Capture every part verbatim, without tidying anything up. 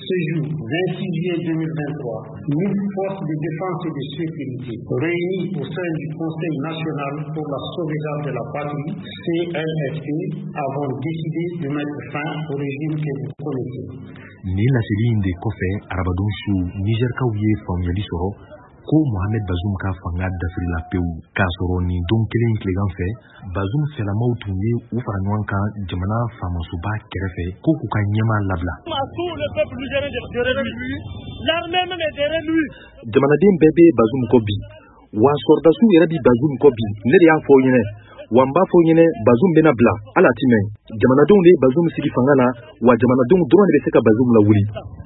ce jour, vingt-six juillet deux mille vingt-trois, mille forces de défense et de sécurité réunies au sein du Conseil national pour la sauvegarde de la patrie, C N S P, avons décidé de mettre fin au régime que vous connaissez. Ni laseli in de kɔfɛ arabadon su Nigerkaw ye faamuyali sɔrɔ ko Mohamed Bazoum ka fanga dafirila pewu k'a sɔrɔ nin don kelen tilegan fɛ Bazoum fɛlamaw tun ye u fara ɲɔgɔn kan jamana faamasoba kɛrɛfɛ ko k'u ka ɲɛmaa labila. Jamanaden bɛɛ bɛ Bazoum kɔ bi wa sɔrdasiw yɛrɛ bi Bazoum kɔ bi ne de y'a fɔ aw ɲɛnɛ wa n b'a fɔ ɲɛnɛ Bazoum bɛna bila ala ti mɛn jamanadenw de ye Bazoum sigi fanga la wa jamanadenw dɔrɔn de bɛ se ka Bazoum lawuli.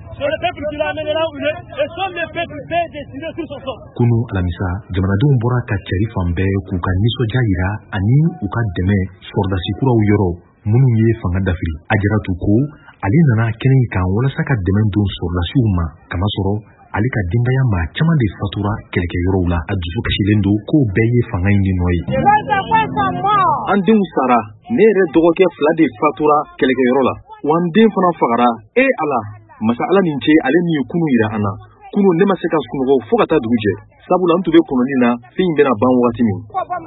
Kunu alamisa jamanadenw bɔra ka cɛri fan bɛɛ k'u ka nisɔndiya yira ani u ka dɛmɛ sɔrdasi kuraw yɔrɔ minnu ye fanga dafiri. Ajaratu ko ale nana kɛnɛ in kan walasa ka dɛmɛ don sɔrdasiw ma kamasɔrɔ ale ka denbaya maa caman de fatura kɛlɛkɛyɔrɔw la. A dusu kasilen don k'o bɛɛ ye fanga in de nɔ ye. An denw sara, ne yɛrɛ dɔgɔkɛ fila de fatura kɛlɛkɛyɔrɔ la wa n den fana fagara. E ala masa ala nin ce ale min ye kunu yira an na. Kunu ne ma se ka sunɔgɔ fo ka taa dugu jɛ sabula n tun bɛ kɔnɔni na fɛn in bɛna ban wagati min.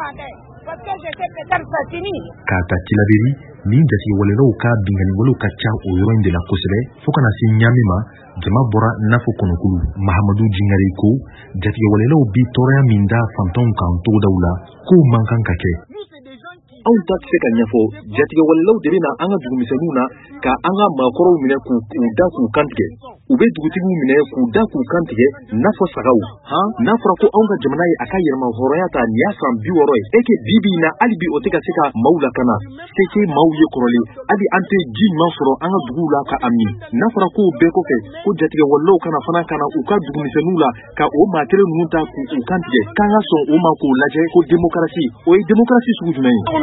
K'a ta tilaberi nin jatigɛwalelaw ka binganiwalew ka ca o yɔrɔ in de la kosɛbɛ fo kana se ɲaami ma jama bɔra n'a fɔ kɔnɔkulu. Mahamadu Jingari ko jatigɛwalelaw bi tɔɔrɔya min da fantanw kan togodaw la k'o man kan ka kɛ. Anw ta tɛ se ka ɲɛfɔ jatigɛwalelaw de bɛna an ka dugumisɛnninw na ka an ka maakɔrɔw minɛ k'u da k'u kantigɛ. U bɛ dugutigiw minɛ k'u da k'u kantigɛ n'a fɔ sagaw. Han n'a fɔra ko anw ka jamana ye a ka yɛlɛma hɔrɔnya ta nin y'a san bi wɔɔrɔ ye. E ke bi bi in na hali bi o tɛ ka se ka maaw lakana. Se tɛ maaw ye kɔrɔlen hali an tɛ ji ɲuman sɔrɔ an ka duguw la ka a min. N'a fɔra k'o bɛɛ kɔfɛ ko jatigɛwalelaw kana fana kana u ka dugumisɛnninw la ka o maa kelen ninnu ta k'u kantigɛ k'an ka sɔn o ma k'o lajɛ ko démocratie o ye démocratie sugu jumɛn ye.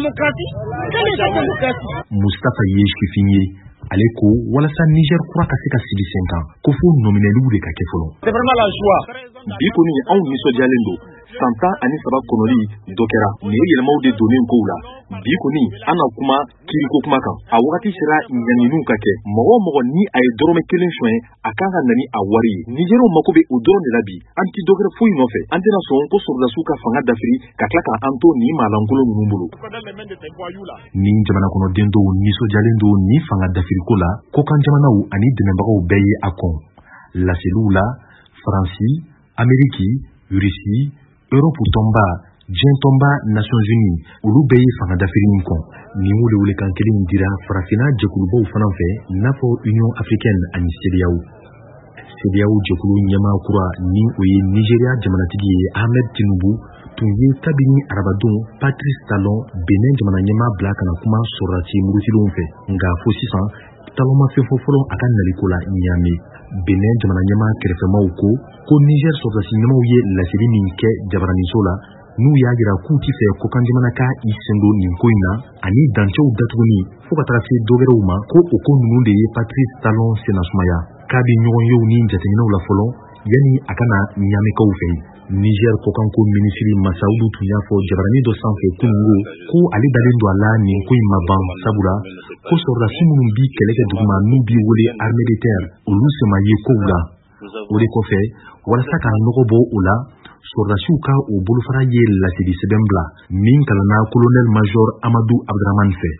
Mustafa Yeshifin ye ale ko walasa Niger kura ka se ka sigi sen kan ko fo nominaliw de ka kɛ fɔlɔ. Bi kɔni anw nisɔndiyalen don san tan ani saba kɔnɔli dɔ kɛra nin ye yɛlɛmaw de donnen kow la. Bi kɔni an na kuma kiriko kuma kan a wagati sera ɲanininw ka kɛ mɔgɔ o mɔgɔ ni a ye dɔrɔmɛ kelen soɲɛ a kan ka nani a wari ye. Nigeriw mako bɛ o dɔrɔn de la bi an ti dɔ kɛra foyi nɔfɛ an tɛna sɔn ko sɔrdasiw ka fanga dafiri ka tila ka an to nin maalankolon ninnu bolo. Ni jamana kɔnɔden dɔw nisɔndiyalen don ni fanga dafiriko la ko kan jamanaw ani dɛmɛbagaw bɛɛ ye a kɔn. Laseliw la Faransi, Ameriki, Rusi, Europe tɔnba, diɲɛ tɔnba Nations Unies olu bɛɛ ye fanga dafiri in kɔn. Nin welewelekan kelen dira farafinna jɛkulubaw fana fɛ n'a fɔ Union Africaine ani C D A O. C D A O jɛkulu ɲɛmaa kura ni o ye Nigeria jamanatigi ye Ahmed Tinubu tun ye kabini arabadon Patrice Talon Benin jamana ɲɛmaa bila kana kuma sɔrɔdasi murutilenw fɛ nka fo sisan Talon ma fɛn fɔ fɔlɔ a ka naliko la Niamey. Benin jamana ɲɛmaa kɛrɛfɛmaw ko ko Niger sɔrɔdasi ɲɛmaw ye laseli min kɛ jabaraniso la n'u y'a jira k'u ti fɛ ko kan jamana ka i sen don nin ko in na ani dancɛw datuguni fo ka taga se dɔwɛrɛw ma ko o ko ninnu de ye Patrice Talon senasumaya k'a bɛ ɲɔgɔn yew ni jateminɛw la fɔlɔ yani a kana Niameykaw fɛ. Niger kɔkanko minisiri Masaudu tun y'a fɔ jabarani dɔ sanfɛ kunungo ko ale dalen don a la nin ko in ma ban sabula ko sɔrɔdasi minnu bi kɛlɛ kɛ duguma n'u b'i wele armée de terre olu sema ye kow la. O de kɔfɛ walasa ka nɔgɔ bɔ o la sɔrɔdasiw ka o bolofara ye laseli sɛbɛn bila min kalanna colonel major Amadou Abdraman fɛ.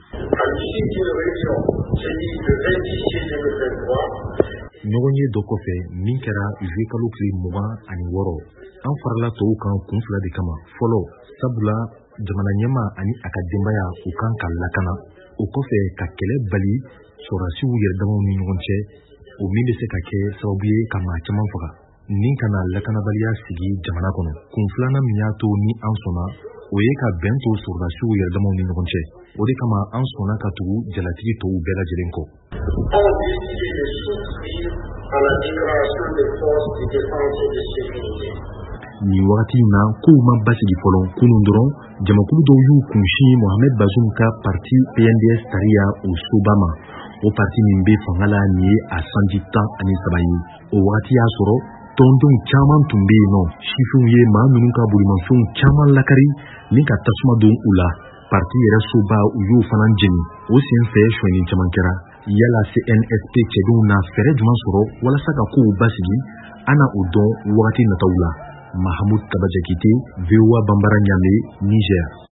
Ɲɔgɔn ye dɔ kɔfɛ min kɛra juillet kalo tile mugan ani wɔɔrɔ an farala tɔw kan kun fila de kama. Fɔlɔ sabula jamana ɲɛma ani a ka denbaya u kan ka lakana o kɔfɛ ka kɛlɛ bali sɔrɔdasiw yɛrɛdamaw ni ɲɔgɔn cɛ o min bɛ se ka kɛ sababu ye ka maa caman faga. Nin kana lakanabaliya sigi jamana kɔnɔ kun filanan min y'a to ni an sɔnna o ye ka bɛn to sɔrɔdasiw yɛrɛdamaw ni ɲɔgɔn cɛ. O de kama an sɔnna ka tugu jalatigi tɔw bɛɛ lajɛlen kɔ. Nin wagati in na kow ma basigi fɔlɔ kunun dɔrɔn jamakulu dɔw y'u kunsin Mohamed Bazoum ka parti P N D S tariya o soba ma. O parti min bɛ fanga la nin ye a sanji tan ani saba ye. O wagati y'a sɔrɔ tɔndenw caman tun bɛ yen nɔ sifinw ye maa minnu ka bolimafɛnw caman lakari ni ka tasuma don u la. Parti yɛrɛ soba u y'o fana jeni o sen fɛ sonyani caman kɛra yala C N S P cɛdenw na fɛɛrɛ juman sɔrɔ walasa ka kow basigi ana o dɔn wagati nataw la. Mahamoud Tabajakite, V O A Bambara Niamey, Niger.